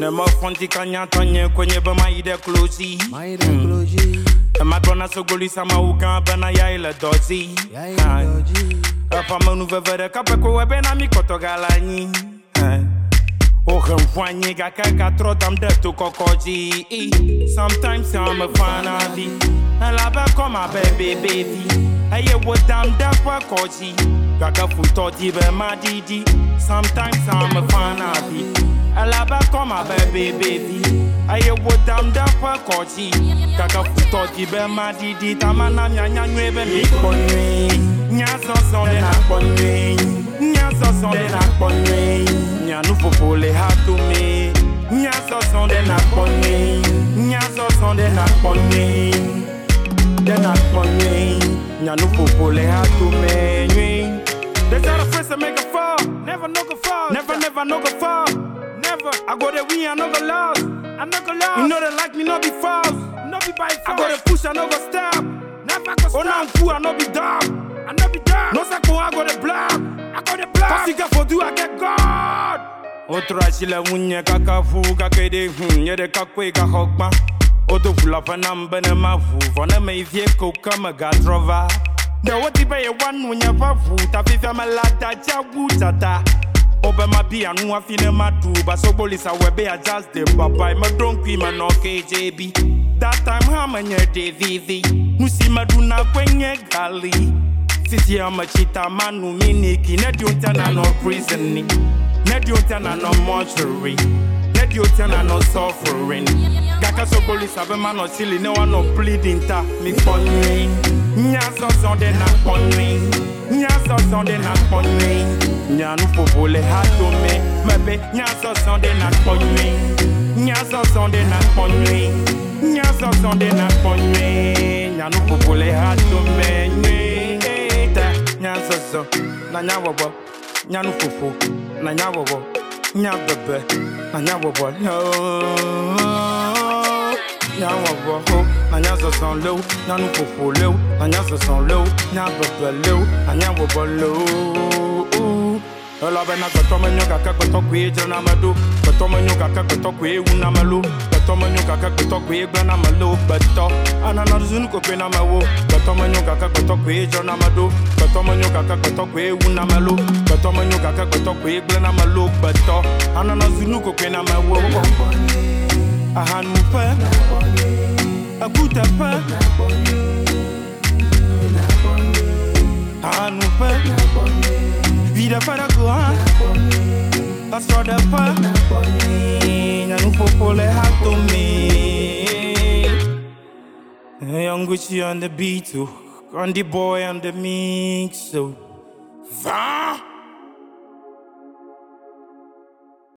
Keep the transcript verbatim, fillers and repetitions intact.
Nemo fonti kanya tonye kwenye bama ide closey. My ide closey. Ma brona so goli sama uka bana ya ile dozi. Ya ile dozi. Apa manu vevere kapeko webe na mi koto galani. Oh, I'm ga kaka tro dam de to kokoji. Sometimes I'm a fan of it. I love her come my baby baby. I hear what damn da kokoji. Gaga futoti be my didi. Sometimes I'm a fan of it. I love her come my baby baby. I hear what damn da kokoji. Gaga futoti be my didi. Tamana nya nya nwebe mi konwe. Nya so so de na konwe. Nya so so de na konwe. Nya nu popole hatu me. Nya so so de na konwe. Nya so so de na konwe. De na konwe. Nya nu popole hatu me. They try to press and make a fall. Never no go fall. Never never no go fall. Never. I go there win, I no go lost. I no go lost. You know they like me, no be false. No be by force. I go there push, I no go stop. Never go stop. Oh no I'm cool, I no be dog. I no be dog. No sako, I go the block. I go the block. Cause you got for do, I get God. Otra chile munye kakafu kakede hun yede kakwe kahokma. Oto fula panamba ne mafu vona me vie koka maga drova. The what you pay one when you pafu tapi fama lata chawu tata. Obe ma bi anu afine matu ba so police awebe a just the papa ma don kwi ma no K J B. That time ha manye de vivi musi maduna kwenye gali. Sisi ama chita manu miniki ne diunta na no prison ni. Ne diunta na no mortuary. Ne diunta na no suffering. Gaka so police abe ma no silly no one no pleading ta mi konwe. Nya so so de na konwe. Nya so so de na konwe. Nya nu popole hato me. Mebe nya so so de na konwe. Nya so so de na konwe. Nya so so de na konwe. Nya nu popole hato me. Nya so so na nya wobo. Nya nu popo na nya wobo. Nya bebe na nya wobo. Nya wobo ho na nya so so low. Nya nu popo low. Na nya so so low. Nya bebe low. Na nya wobo low. Ola bena goto menyo kaka goto kwe jona madu. Goto menyo kaka goto kwe una malu. Goto menyo kaka goto kwe gbana malu. Goto anana zunu ko kwe na mawo. Goto menyo kaka goto kwe jona madu. Goto menyo kaka goto kwe una malu. Goto menyo kaka goto kwe gbana malu. Goto anana zunu ko kwe na mawo. Ahanu pe, akuta pe, ahanu pe. Vida para goa, passo da pa. Nya nu popole hato me. Young Gucci on the beat, on the boy on the mix, so va.